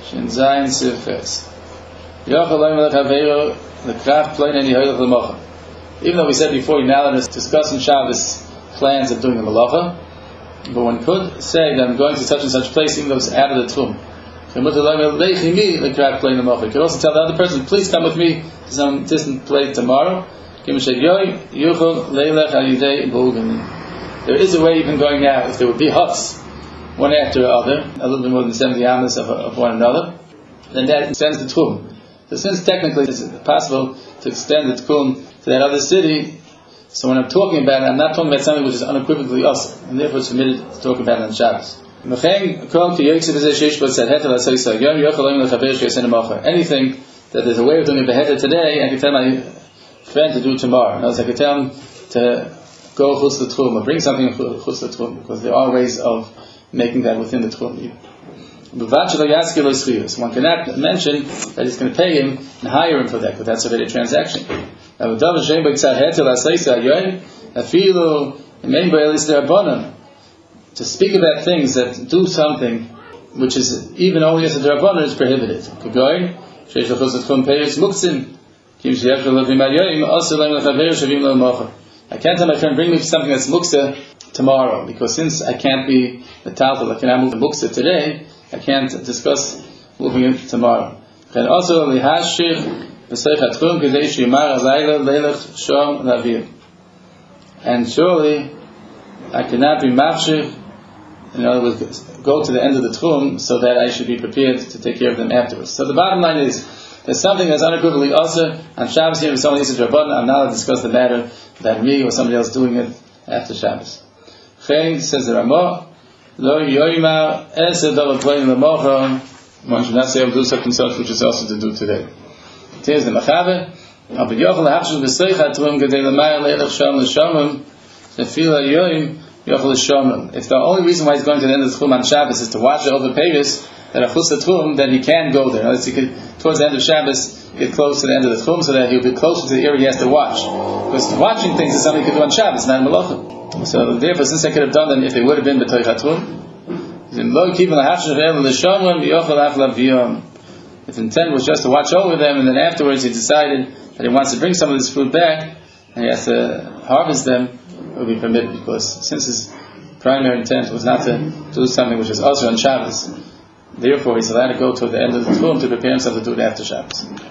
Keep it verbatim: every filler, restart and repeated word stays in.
Shin Zayin Sifes. The craft plane and Yehoyach L'mocha. Even though we said before, you're not allowed to discuss in Shabbos plans of doing the malacha, but one could say that I'm going to such and such place, even though it's out of the Tchum. You could also tell the other person, please come with me to some distant place tomorrow. There is a way even going now, if there would be huts, one after the other, a little bit more than seventy amas of, of one another, then that extends the Tchum. So since technically it's possible to extend the Tchum to that other city, so when I'm talking about it, I'm not talking about something which is unequivocally us, and therefore it's permitted to talk about it on Shabbos. Anything that there's a way of doing it beheaded today, I can tell my friend to do it tomorrow. In other words, I can tell him to go chutz l'tchum or bring something chutz l'tchum, because there are ways of making that within the tchum. One cannot mention that he's going to pay him and hire him for that, because that's already a transaction. To speak about things that do something which is even only as a Rabbanan is prohibited. I can't tell my friend, bring me something that's muksa tomorrow, because since I can't be the taltal, I cannot move the muksa today, I can't discuss moving it tomorrow. And also, and surely I cannot be mafshir, in other words, go to the end of the tchum, so that I should be prepared to take care of them afterwards. So the bottom line is, there's something that's unequivocally also on Shabbos here, if someone uses Rabbanan, I'm not allowed to discuss the matter that me or somebody else doing it after Shabbos. Chen, says the Ramah, Lo yoymar esed davar plein l'mocha, one should not say I'll do such and such, which is also to do today. Here's the Machaber, Abba Yochel ha'achshav b'seicha tchum gedei l'mayar le'elech sham l'shamim, nefila yoym, if the only reason why he's going to the end of the Tchum on Shabbos is to watch the over Pavis, that a chutz Tchum, then he can go there. He could, towards the end of Shabbos, get close to the end of the Tchum, so that he'll be closer to the area he has to watch. Because watching things is something he could do on Shabbos, not in Malacha. So therefore, since I could have done them if they would have been b'toich HaTchum, if the intent was just to watch over them, and then afterwards he decided that he wants to bring some of this food back, and he has to harvest them, will be permitted, because since his primary intent was not to do something which is also on Shabbos, therefore he's allowed to go to the end of the tchum to prepare himself to do it after Shabbos.